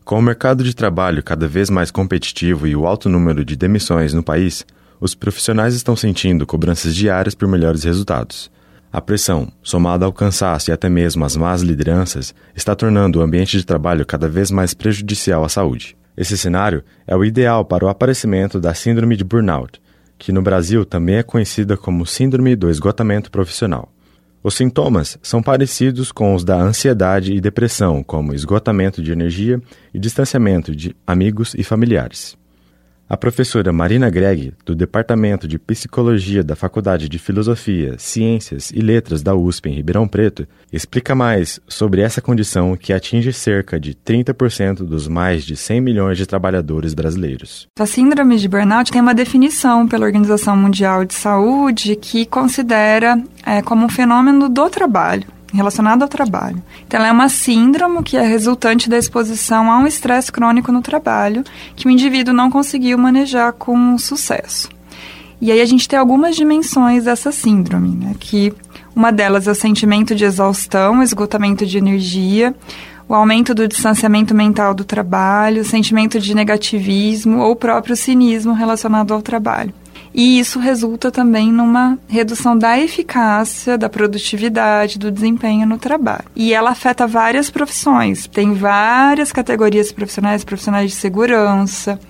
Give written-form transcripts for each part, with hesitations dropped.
Com o mercado de trabalho cada vez mais competitivo e o alto número de demissões no país, os profissionais estão sentindo cobranças diárias por melhores resultados. A pressão, somada ao cansaço e até mesmo às más lideranças, está tornando o ambiente de trabalho cada vez mais prejudicial à saúde. Esse cenário é o ideal para o aparecimento da síndrome de burnout, que no Brasil também é conhecida como síndrome do esgotamento profissional. Os sintomas são parecidos com os da ansiedade e depressão, como esgotamento de energia e distanciamento de amigos e familiares. A professora Marina Greg, do Departamento de Psicologia da Faculdade de Filosofia, Ciências e Letras da USP em Ribeirão Preto, explica mais sobre essa condição que atinge cerca de 30% dos mais de 100 milhões de trabalhadores brasileiros. A síndrome de burnout tem uma definição pela Organização Mundial de Saúde que considera como um fenômeno do trabalho, relacionado ao trabalho. Então, ela é uma síndrome que é resultante da exposição a um estresse crônico no trabalho que o indivíduo não conseguiu manejar com sucesso. E aí a gente tem algumas dimensões dessa síndrome, né? Que uma delas é o sentimento de exaustão, esgotamento de energia, o aumento do distanciamento mental do trabalho, o sentimento de negativismo ou o próprio cinismo relacionado ao trabalho. E isso resulta também numa redução da eficácia, da produtividade, do desempenho no trabalho. E ela afeta várias profissões. Tem várias categorias profissionais, profissionais de segurança,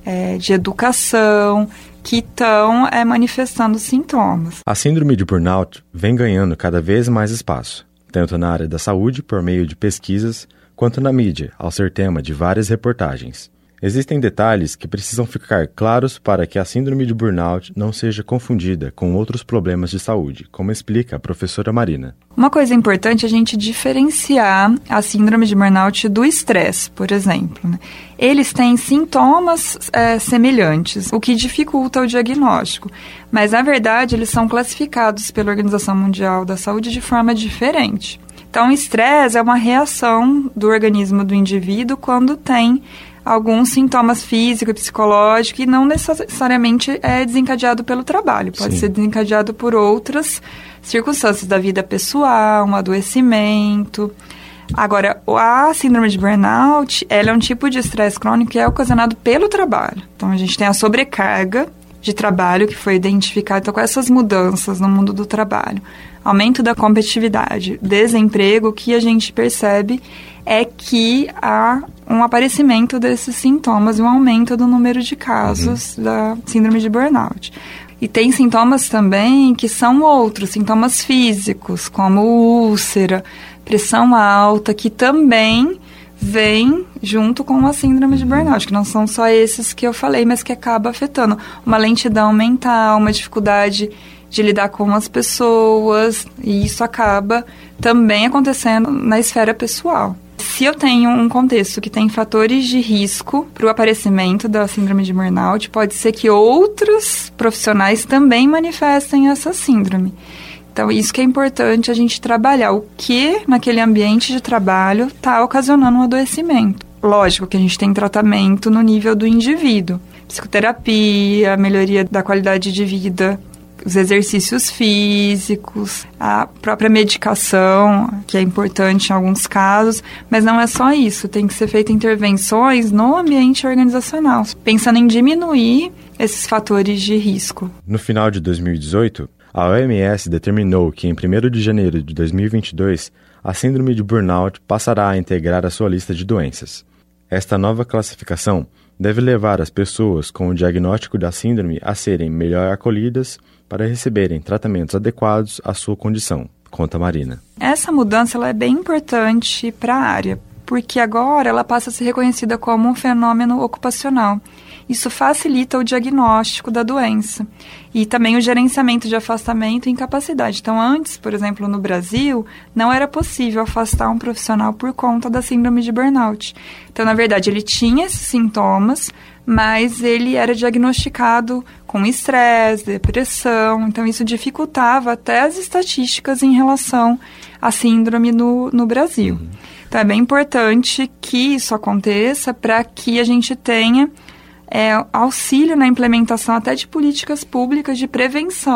de educação, que estão manifestando sintomas. A síndrome de burnout vem ganhando cada vez mais espaço, tanto na área da saúde, por meio de pesquisas, quanto na mídia, ao ser tema de várias reportagens. Existem detalhes que precisam ficar claros para que a síndrome de burnout não seja confundida com outros problemas de saúde, como explica a professora Marina. Uma coisa importante é a gente diferenciar a síndrome de burnout do estresse, por exemplo, né? Eles têm sintomas semelhantes, o que dificulta o diagnóstico, mas na verdade eles são classificados pela Organização Mundial da Saúde de forma diferente. Então, o estresse é uma reação do organismo do indivíduo quando tem alguns sintomas físicos e psicológicos e não necessariamente é desencadeado pelo trabalho. Pode ser desencadeado por outras circunstâncias da vida pessoal, um adoecimento. Agora, a síndrome de burnout, ela é um tipo de estresse crônico que é ocasionado pelo trabalho. Então, a gente tem a sobrecarga de trabalho que foi identificada então, com essas mudanças no mundo do trabalho. Aumento da competitividade, desemprego, o que a gente percebe é que há um aparecimento desses sintomas e um aumento do número de casos da síndrome de burnout. E tem sintomas também que são outros, sintomas físicos, como úlcera, pressão alta, que também vem junto com a síndrome de burnout, que não são só esses que eu falei, mas que acaba afetando. Uma lentidão mental, uma dificuldade de lidar com as pessoas, e isso acaba também acontecendo na esfera pessoal. Se eu tenho um contexto que tem fatores de risco para o aparecimento da síndrome de burnout, pode ser que outros profissionais também manifestem essa síndrome. Então, isso que é importante a gente trabalhar. O que naquele ambiente de trabalho está ocasionando um adoecimento. Lógico que a gente tem tratamento no nível do indivíduo. Psicoterapia, melhoria da qualidade de vida, os exercícios físicos, a própria medicação, que é importante em alguns casos, mas não é só isso, tem que ser feita intervenções no ambiente organizacional, pensando em diminuir esses fatores de risco. No final de 2018, a OMS determinou que em 1º de janeiro de 2022, a síndrome de burnout passará a integrar a sua lista de doenças. Esta nova classificação deve levar as pessoas com o diagnóstico da síndrome a serem melhor acolhidas para receberem tratamentos adequados à sua condição, conta Marina. Essa mudança ela é bem importante para a área, porque agora ela passa a ser reconhecida como um fenômeno ocupacional. Isso facilita o diagnóstico da doença e também o gerenciamento de afastamento e incapacidade. Então, antes, por exemplo, no Brasil, não era possível afastar um profissional por conta da síndrome de burnout. Então, na verdade, ele tinha esses sintomas, mas ele era diagnosticado com estresse, depressão. Então, isso dificultava até as estatísticas em relação à síndrome no Brasil. Então, é bem importante que isso aconteça para que a gente tenha auxílio na implementação até de políticas públicas de prevenção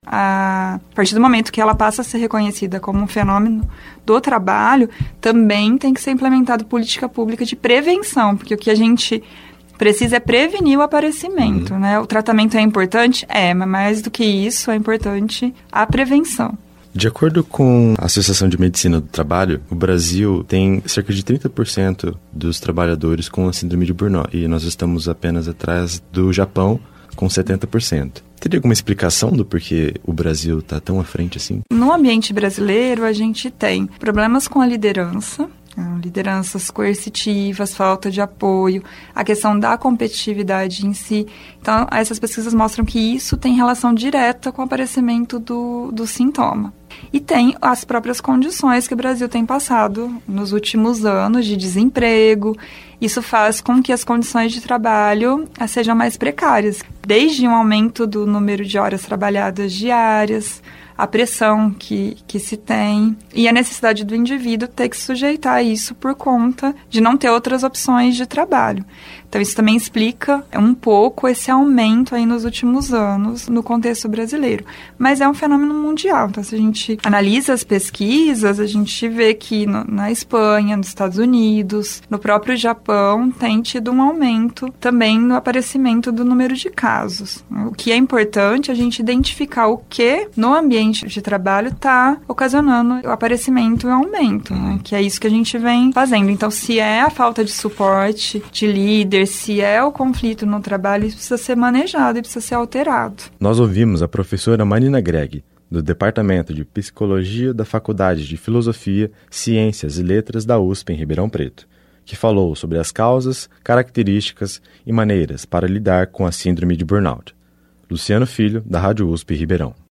A partir do momento que ela passa a ser reconhecida como um fenômeno do trabalho, também tem que ser implementado política pública de prevenção, porque o que a gente precisa é prevenir o aparecimento, né? O tratamento é importante? mas mais do que isso, é importante a prevenção. De acordo com a Associação de Medicina do Trabalho, o Brasil tem cerca de 30% dos trabalhadores com a síndrome de Burnout, e nós estamos apenas atrás do Japão, com 70%. Teria alguma explicação do porquê o Brasil está tão à frente assim? No ambiente brasileiro, a gente tem problemas com a lideranças coercitivas, falta de apoio, a questão da competitividade em si. Então, essas pesquisas mostram que isso tem relação direta com o aparecimento do sintoma. E tem as próprias condições que o Brasil tem passado nos últimos anos de desemprego. Isso faz com que as condições de trabalho sejam mais precárias, desde um aumento do número de horas trabalhadas diárias, a pressão que se tem e a necessidade do indivíduo ter que sujeitar a isso por conta de não ter outras opções de trabalho. Então, isso também explica um pouco esse aumento aí nos últimos anos no contexto brasileiro. Mas é um fenômeno mundial. Então, se a gente analisa as pesquisas, a gente vê que na Espanha, nos Estados Unidos, no próprio Japão, tem tido um aumento também no aparecimento do número de casos. O que é importante é a gente identificar o que no ambiente de trabalho está ocasionando o aparecimento e o aumento, né? Que é isso que a gente vem fazendo. Então, se é a falta de suporte de líder, se é o conflito no trabalho, isso precisa ser manejado e precisa ser alterado. Nós ouvimos a professora Marina Greg, do Departamento de Psicologia da Faculdade de Filosofia, Ciências e Letras da USP em Ribeirão Preto, que falou sobre as causas, características e maneiras para lidar com a síndrome de burnout. Luciano Filho, da Rádio USP Ribeirão.